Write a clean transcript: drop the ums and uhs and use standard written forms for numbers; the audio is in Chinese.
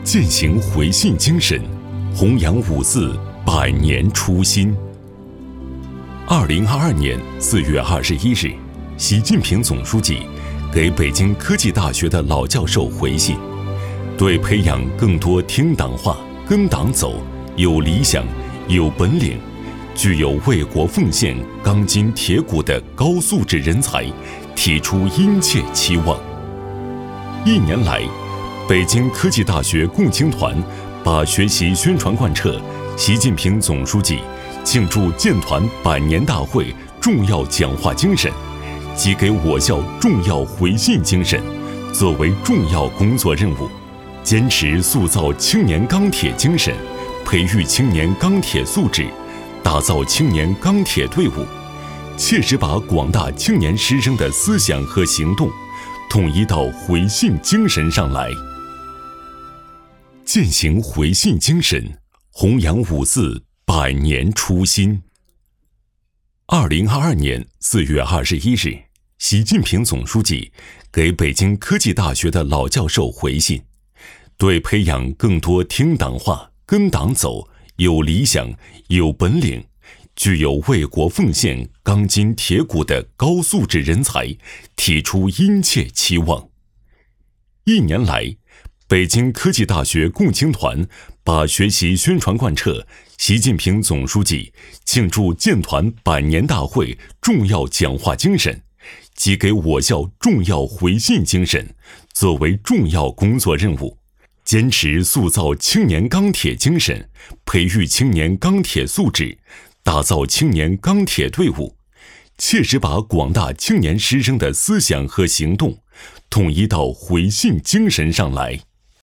践行回信精神，弘扬五四百年初心。2022年4月21日，习近平总书记给北京科技大学的老教授回信，对培养更多听党话、跟党走、有理想、有本领、具有为国奉献钢筋铁骨的高素质人才提出殷切期望。1年来，北京科技大学共青团把学习宣传贯彻习近平总书记庆祝建团100年大会重要讲话精神及给我校重要回信精神作为重要工作任务，坚持塑造青年钢铁精神，培育青年钢铁素质，打造青年钢铁队伍，切实把广大青年师生的思想和行动统一到回信精神上来。践行回信精神，弘扬五四百年初心。2022年4月21日，习近平总书记给北京科技大学的老教授回信，对培养更多听党话、跟党走、有理想、有本领、具有为国奉献钢筋铁骨的高素质人才提出殷切期望。1年来，北京科技大学共青团把学习宣传贯彻习近平总书记庆祝建团100年大会重要讲话精神及给我校重要回信精神作为重要工作任务，坚持塑造青年钢铁精神，培育青年钢铁素质，打造青年钢铁队伍，切实把广大青年师生的思想和行动统一到回信精神上来。